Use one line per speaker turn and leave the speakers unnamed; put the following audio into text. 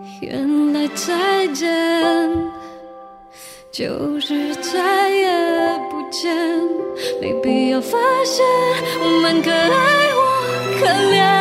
原来再见就是再也不见，没必要发现我们可爱或可怜。